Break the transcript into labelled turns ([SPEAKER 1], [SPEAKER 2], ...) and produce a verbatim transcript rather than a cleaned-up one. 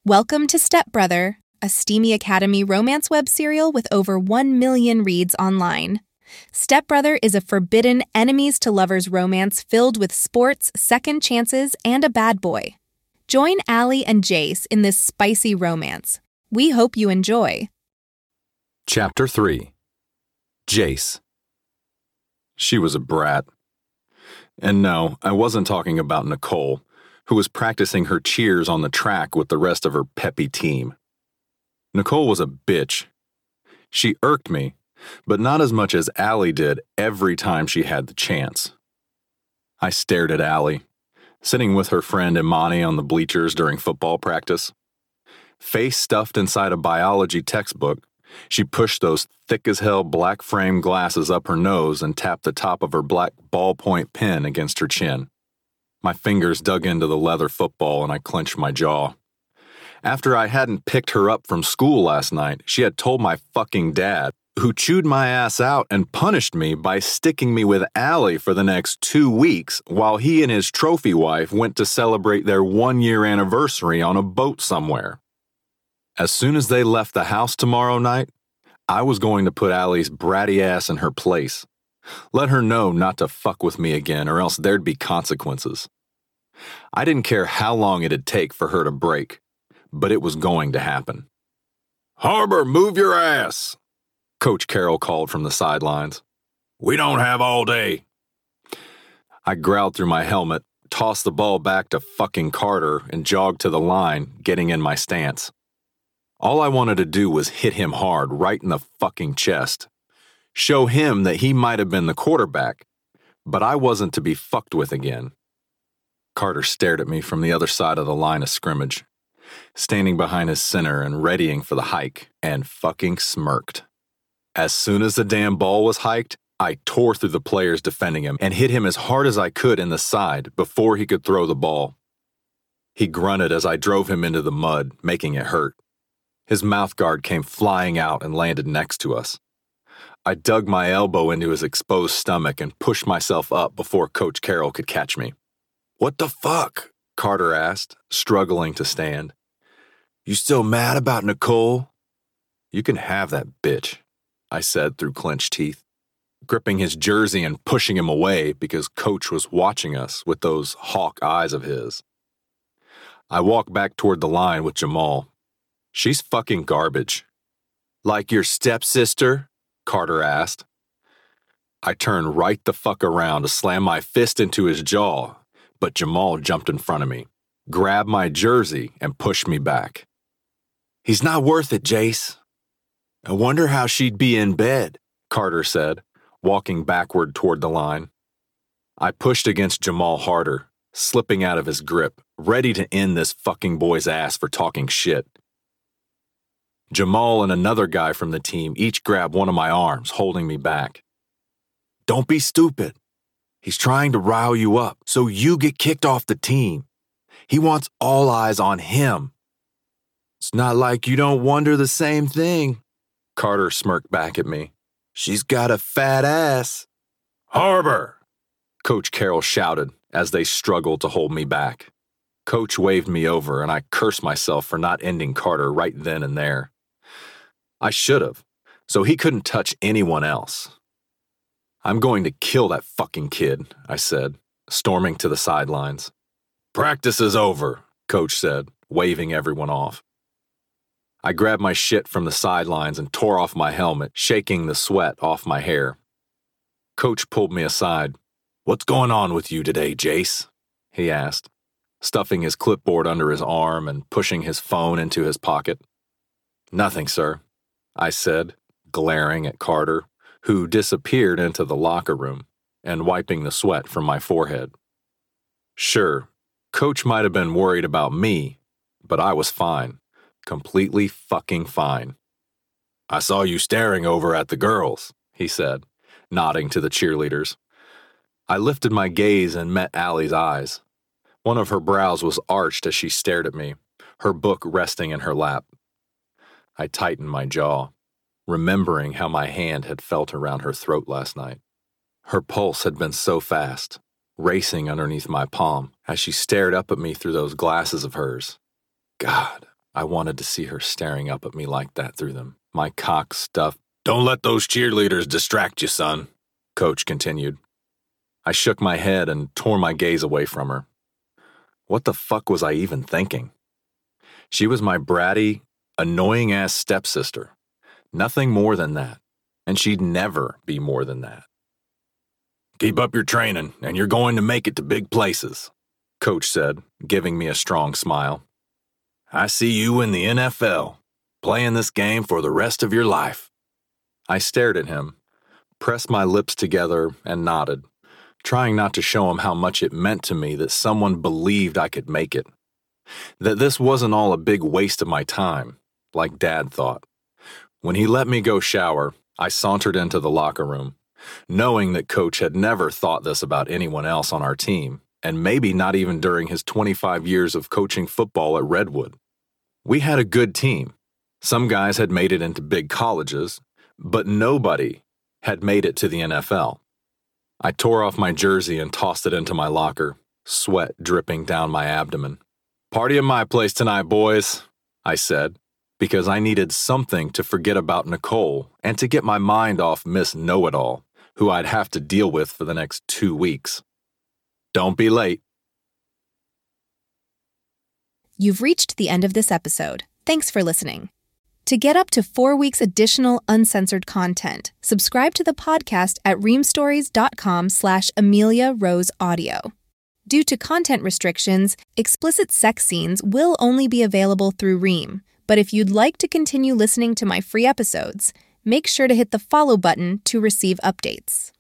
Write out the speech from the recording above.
[SPEAKER 1] Welcome to Stepbrother, a Steamy Academy romance web serial with over one million reads online. Stepbrother is a forbidden enemies-to-lovers romance filled with sports, second chances, and a bad boy. Join Allie and Jace in this spicy romance. We hope you enjoy.
[SPEAKER 2] Chapter three. Jace. She was a brat. And no, I wasn't talking about Nicole, who was practicing her cheers on the track with the rest of her peppy team. Nicole was a bitch. She irked me, but not as much as Allie did every time she had the chance. I stared at Allie, sitting with her friend Imani on the bleachers during football practice. Face stuffed inside a biology textbook, she pushed those thick-as-hell black-frame glasses up her nose and tapped the top of her black ballpoint pen against her chin. My fingers dug into the leather football and I clenched my jaw. After I hadn't picked her up from school last night, she had told my fucking dad, who chewed my ass out and punished me by sticking me with Allie for the next two weeks while he and his trophy wife went to celebrate their one-year anniversary on a boat somewhere. As soon as they left the house tomorrow night, I was going to put Allie's bratty ass in her place. Let her know not to fuck with me again or else there'd be consequences. I didn't care how long it'd take for her to break, but it was going to happen. "Harbor, move your ass," Coach Carroll called from the sidelines. "We don't have all day." I growled through my helmet, tossed the ball back to fucking Carter, and jogged to the line, getting in my stance. All I wanted to do was hit him hard right in the fucking chest. Show him that he might have been the quarterback, but I wasn't to be fucked with again. Carter stared at me from the other side of the line of scrimmage, standing behind his center and readying for the hike, and fucking smirked. As soon as the damn ball was hiked, I tore through the players defending him and hit him as hard as I could in the side before he could throw the ball. He grunted as I drove him into the mud, making it hurt. His mouthguard came flying out and landed next to us. I dug my elbow into his exposed stomach and pushed myself up before Coach Carroll could catch me. "What the fuck?" Carter asked, struggling to stand. "You still mad about Nicole?" "You can have that bitch," I said through clenched teeth, gripping his jersey and pushing him away because Coach was watching us with those hawk eyes of his. I walked back toward the line with Jamal. "She's fucking garbage." "Like your stepsister?" Carter asked. I turned right the fuck around to slam my fist into his jaw, but Jamal jumped in front of me, grabbed my jersey, and pushed me back. "He's not worth it, Jace." "I wonder how she'd be in bed," Carter said, walking backward toward the line. I pushed against Jamal harder, slipping out of his grip, ready to end this fucking boy's ass for talking shit. Jamal and another guy from the team each grabbed one of my arms, holding me back. "Don't be stupid. He's trying to rile you up so you get kicked off the team. He wants all eyes on him." "It's not like you don't wonder the same thing." Carter smirked back at me. "She's got a fat ass." "Harbor!" Coach Carroll shouted as they struggled to hold me back. Coach waved me over and I cursed myself for not ending Carter right then and there. I should have, so he couldn't touch anyone else. "I'm going to kill that fucking kid," I said, storming to the sidelines. "Practice is over," Coach said, waving everyone off. I grabbed my shit from the sidelines and tore off my helmet, shaking the sweat off my hair. Coach pulled me aside. "What's going on with you today, Jace?" he asked, stuffing his clipboard under his arm and pushing his phone into his pocket. "Nothing, sir," I said, glaring at Carter, who disappeared into the locker room and wiping the sweat from my forehead. Sure, Coach might have been worried about me, but I was fine, completely fucking fine. "I saw you staring over at the girls," he said, nodding to the cheerleaders. I lifted my gaze and met Allie's eyes. One of her brows was arched as she stared at me, her book resting in her lap. I tightened my jaw, remembering how my hand had felt around her throat last night. Her pulse had been so fast, racing underneath my palm as she stared up at me through those glasses of hers. God, I wanted to see her staring up at me like that through them. My cock stuffed. Don't let those cheerleaders distract you, son, Coach continued. I shook my head and tore my gaze away from her. What the fuck was I even thinking? She was my bratty, annoying-ass stepsister. Nothing more than that. And she'd never be more than that. Keep up your training, and you're going to make it to big places, Coach said, giving me a strong smile. I see you in the N F L, playing this game for the rest of your life. I stared at him, pressed my lips together, and nodded, trying not to show him how much it meant to me that someone believed I could make it. That this wasn't all a big waste of my time, like Dad thought. When he let me go shower, I sauntered into the locker room, knowing that Coach had never thought this about anyone else on our team, and maybe not even during his twenty-five years of coaching football at Redwood. We had a good team. Some guys had made it into big colleges, but nobody had made it to the N F L. I tore off my jersey and tossed it into my locker, sweat dripping down my abdomen. Party at my place tonight, boys, I said, because I needed something to forget about Nicole and to get my mind off Miss Know-It-All, who I'd have to deal with for the next two weeks. Don't be late.
[SPEAKER 1] You've reached the end of this episode. Thanks for listening. To get up to four weeks additional uncensored content, subscribe to the podcast at reamstories.com slash Amelia Rose Audio. Due to content restrictions, explicit sex scenes will only be available through Ream. But if you'd like to continue listening to my free episodes, make sure to hit the follow button to receive updates.